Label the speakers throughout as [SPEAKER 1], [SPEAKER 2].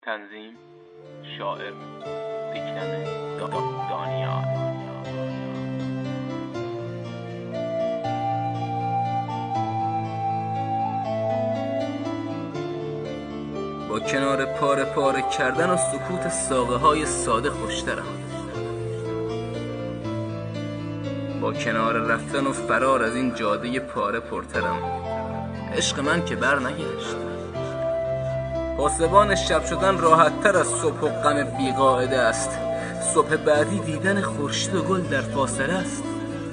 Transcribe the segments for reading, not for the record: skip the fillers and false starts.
[SPEAKER 1] تنظیم شاعر دیکتن دانیال.
[SPEAKER 2] با کنار پاره پاره کردن و سکوت ساقه های ساده خوشترم، با کنار رفتن و فرار از این جاده پاره پرترم. عشق من که بر نگشت، پاسبان شب شدن راحت تر از صبح و غم بیقاعده است. صبح بعدی دیدن خورشید و گل در فاصله است.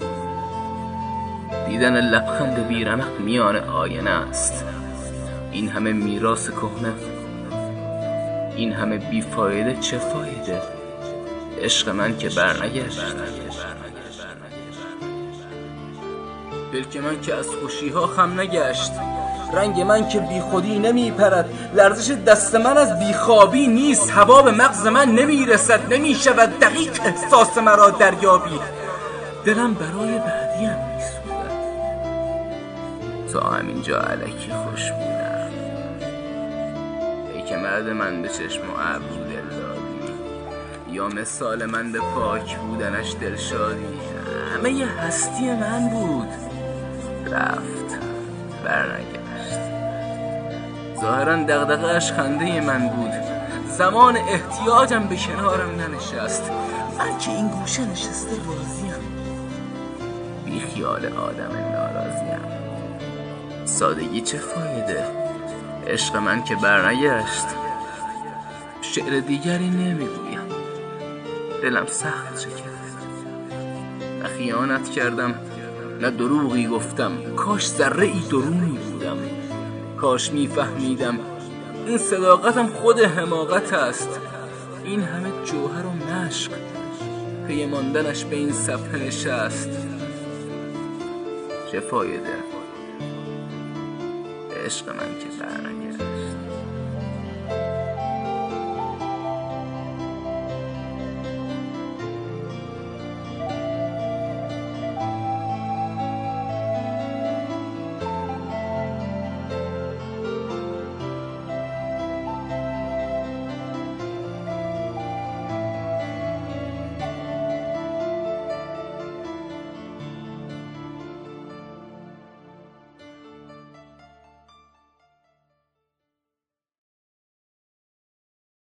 [SPEAKER 2] دیدن لبخند بیرمق میان آینه است. این همه میراث کهنه، این همه بیفایده، چه فایده؟ عشق من که برنگشت، پلک من که از خوشیها خم نگشت، رنگ من که بی خودی نمی پرد، لرزش دست من از بیخوابی نیست، هوا به مغز من نمی رسد، نمی شود دقیق احساس مرا دریابی. دلم برای بعدیم می سوزد، تا همینجا الکی خوش بودم. ای که مرد من به چشم و ابر دل دادی، یا مثال من به پاک بودنش دلشادی. همه ی هستی من بود، رفت برنگشت. ظاهرا دغدغه‌اش خنده من بود، زمان احتیاجم به کنارم ننشست. من که این گوشه نشسته راضیم، بی خیال آدم ناراضیم. سادگی چه فایده؟ عشق من که برنگشت. شعر دیگری نمیگویم، دلم سخت شکست. نه خیانت کردم، نه دروغی گفتم. کاش ذره ای درونی بودم، کاش میفهمیدم این صداقتم خود حماقت است. این همه جوهر و مشق، پی ماندنش به این صفحه نشست. چه فایده؟ عشق من که برنگشت.